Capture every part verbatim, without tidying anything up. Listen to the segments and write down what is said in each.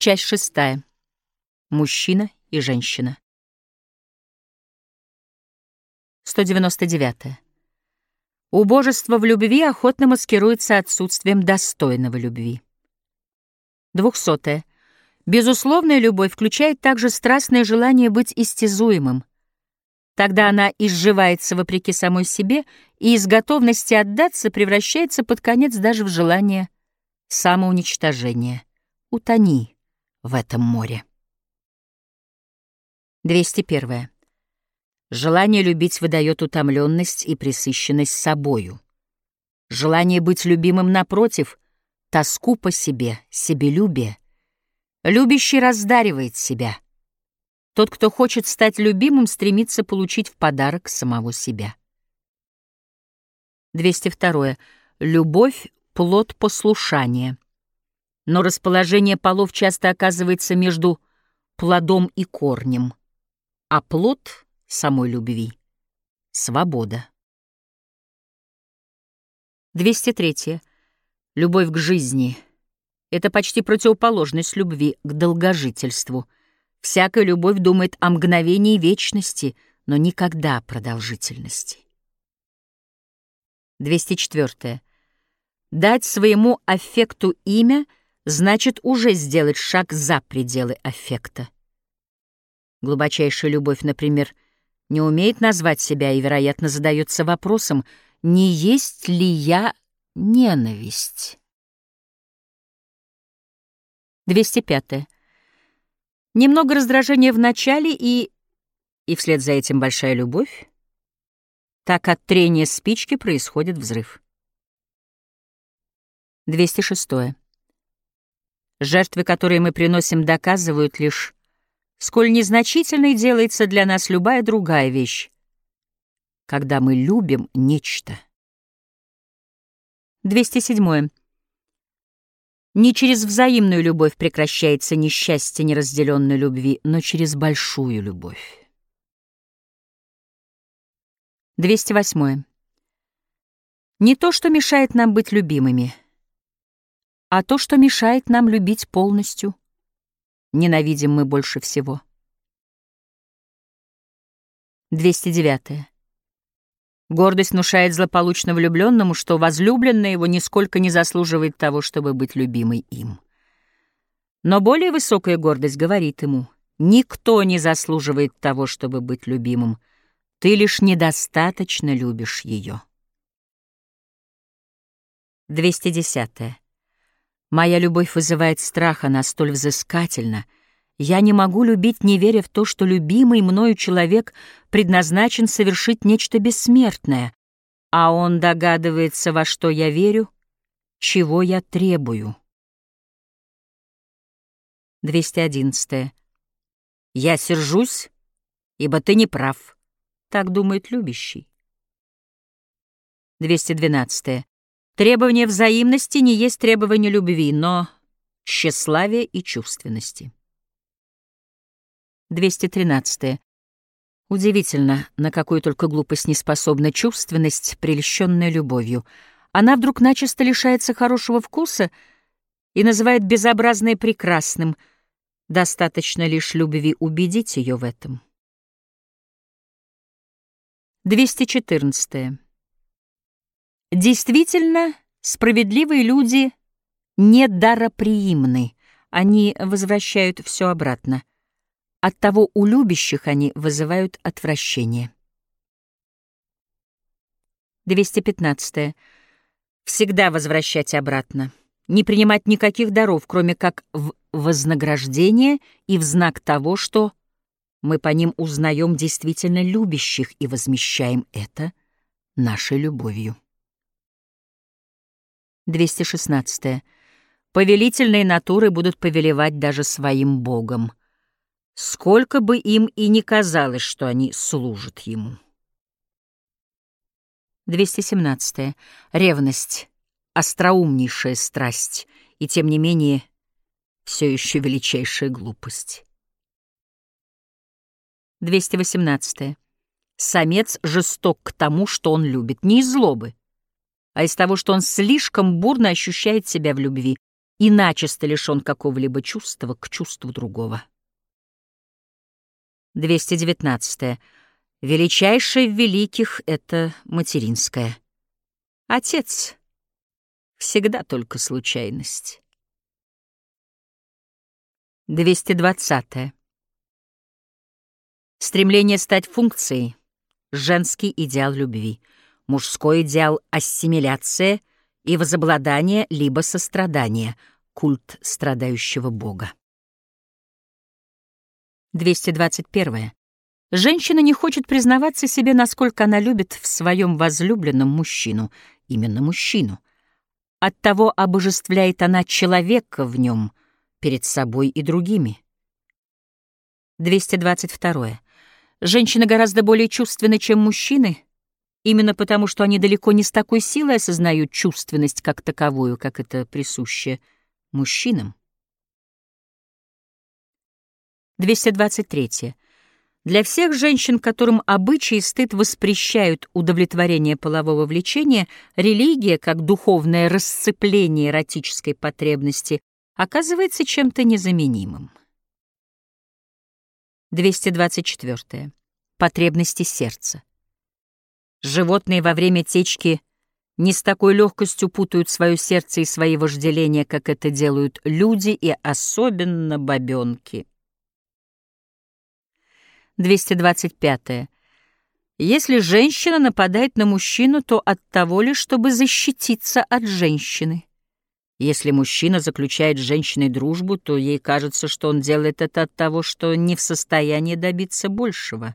Часть шестая. Мужчина и женщина. сто девяносто девятое. Убожество в любви охотно маскируется отсутствием достойного любви. Двухсотое. Безусловная любовь включает также страстное желание быть истязуемым. Тогда она изживается вопреки самой себе и из готовности отдаться превращается под конец даже в желание самоуничтожения. Утони в этом море. двести первое. Желание любить выдает утомленность и пресыщенность собою. Желание быть любимым, напротив, тоску по себе, себелюбие. Любящий раздаривает себя. Тот, кто хочет стать любимым, стремится получить в подарок самого себя. двести второе. Любовь — плод послушания. Но расположение полов часто оказывается между плодом и корнем, а плод самой любви — свобода. двести третье. Любовь к жизни — это почти противоположность любви к долгожительству. Всякая любовь думает о мгновении вечности, но никогда о продолжительности. двести четвёртое. Дать своему аффекту имя значит уже сделать шаг за пределы аффекта. Глубочайшая любовь, например, не умеет назвать себя и, вероятно, задается вопросом, не есть ли я ненависть? двести пятое. Немного раздражения в начале и, и вслед за этим большая любовь. Так от трения спички происходит взрыв. двести шестое. Жертвы, которые мы приносим, доказывают лишь, сколь незначительной делается для нас любая другая вещь, когда мы любим нечто. двести седьмое. Не через взаимную любовь прекращается несчастье неразделенной любви, но через большую любовь. двести восьмое. Не то, что мешает нам быть любимыми, а то, что мешает нам любить полностью, ненавидим мы больше всего. двести девятое. Гордость внушает злополучно влюбленному, что возлюбленная его нисколько не заслуживает того, чтобы быть любимой им. Но более высокая гордость говорит ему: никто не заслуживает того, чтобы быть любимым. Ты лишь недостаточно любишь ее. двести десятое. Моя любовь вызывает страх, она столь взыскательна. Я не могу любить, не веря в то, что любимый мною человек предназначен совершить нечто бессмертное, а он догадывается, во что я верю, чего я требую. двести одиннадцатое. Я сержусь, ибо ты не прав, так думает любящий. двести двенадцатое. Требование взаимности не есть требование любви, но тщеславия и чувственности. двести тринадцатое. Удивительно, на какую только глупость не способна чувственность, прельщенная любовью. Она вдруг начисто лишается хорошего вкуса и называет безобразное прекрасным. Достаточно лишь любви убедить ее в этом. двести четырнадцатое. Действительно, справедливые люди не дароприимны, они возвращают все обратно. Оттого у любящих они вызывают отвращение. двести пятнадцатое. Всегда возвращать обратно. Не принимать никаких даров, кроме как в вознаграждение и в знак того, что мы по ним узнаем действительно любящих и возмещаем это нашей любовью. двести шестнадцатое. Повелительные натуры будут повелевать даже своим Богом, сколько бы им и ни казалось, что они служат ему. двести семнадцатое. Ревность — остроумнейшая страсть, и тем не менее все еще величайшая глупость. двести восемнадцатое. Самец жесток к тому, что он любит, не из злобы, а из того, что он слишком бурно ощущает себя в любви и начисто лишен какого-либо чувства к чувству другого. двести девятнадцатое. Величайшее в великих — это материнское. Отец — всегда только случайность. двести двадцатое. Стремление стать функцией — женский идеал любви, мужской идеал — ассимиляция и возобладание либо сострадание, культ страдающего бога. двести двадцать первое. Женщина не хочет признаваться себе, насколько она любит в своем возлюбленном мужчину, именно мужчину. Оттого обожествляет она человека в нем перед собой и другими. двести двадцать второе. Женщины гораздо более чувственны, чем мужчины, именно потому, что они далеко не с такой силой осознают чувственность как таковую, как это присуще мужчинам. двести двадцать третье. Для всех женщин, которым обычаи и стыд воспрещают удовлетворение полового влечения, религия, как духовное расцепление эротической потребности, оказывается чем-то незаменимым. двести двадцать четвёртое. Потребности сердца. Животные во время течки не с такой легкостью путают свое сердце и свои вожделения, как это делают люди и особенно бабенки. двести двадцать пятое. Если женщина нападает на мужчину, то от того лишь, чтобы защититься от женщины. Если мужчина заключает с женщиной дружбу, то ей кажется, что он делает это от того, что не в состоянии добиться большего.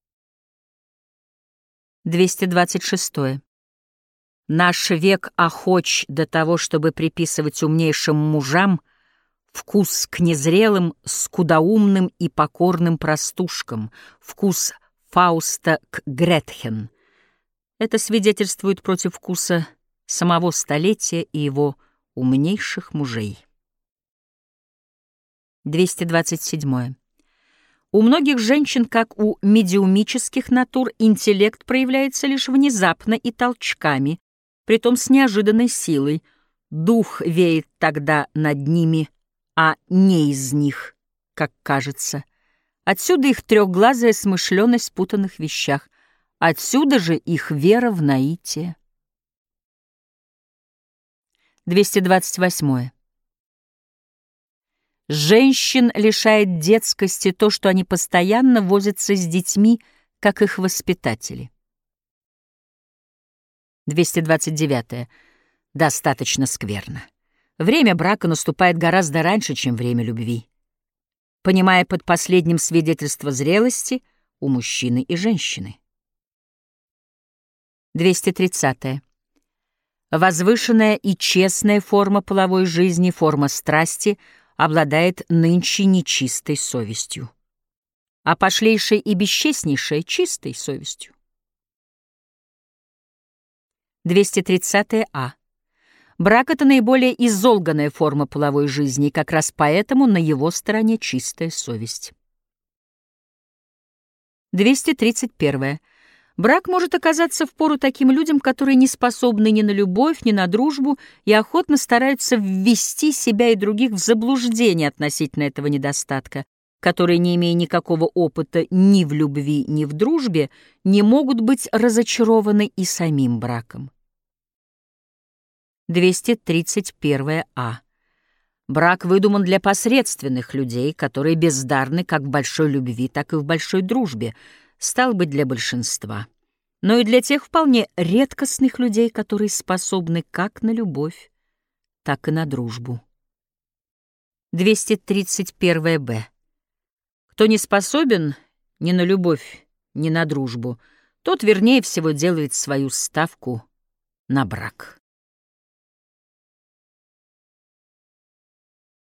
двести двадцать шестое. Наш век охоч до того, чтобы приписывать умнейшим мужам вкус к незрелым, скудоумным и покорным простушкам, вкус Фауста к Гретхен. Это свидетельствует против вкуса самого столетия и его умнейших мужей. двести двадцать седьмое. У многих женщин, как у медиумических натур, интеллект проявляется лишь внезапно и толчками, притом с неожиданной силой. Дух веет тогда над ними, а не из них, как кажется. Отсюда их трехглазая смышленность в путанных вещах, отсюда же их вера в наитие. двести двадцать восьмое. Женщин лишает детскости то, что они постоянно возятся с детьми, как их воспитатели. двести двадцать девятое. Достаточно скверно. Время брака наступает гораздо раньше, чем время любви. Понимая под последним свидетельство зрелости у мужчины и женщины. двести тридцатое. Возвышенная и честная форма половой жизни, форма страсти, обладает нынче нечистой совестью, а пошлейшая и бесчестнейшая — чистой совестью. двести тридцатое А. Брак — это наиболее изолганная форма половой жизни, и как раз поэтому на его стороне чистая совесть. двести тридцать первое. Брак может оказаться впору таким людям, которые не способны ни на любовь, ни на дружбу и охотно стараются ввести себя и других в заблуждение относительно этого недостатка, которые, не имея никакого опыта ни в любви, ни в дружбе, не могут быть разочарованы и самим браком. двести тридцать первое А. Брак выдуман для посредственных людей, которые бездарны как в большой любви, так и в большой дружбе, стал быть, для большинства, но и для тех вполне редкостных людей, которые способны как на любовь, так и на дружбу. двести тридцать первое Б. Кто не способен ни на любовь, ни на дружбу, тот, вернее всего, делает свою ставку на брак.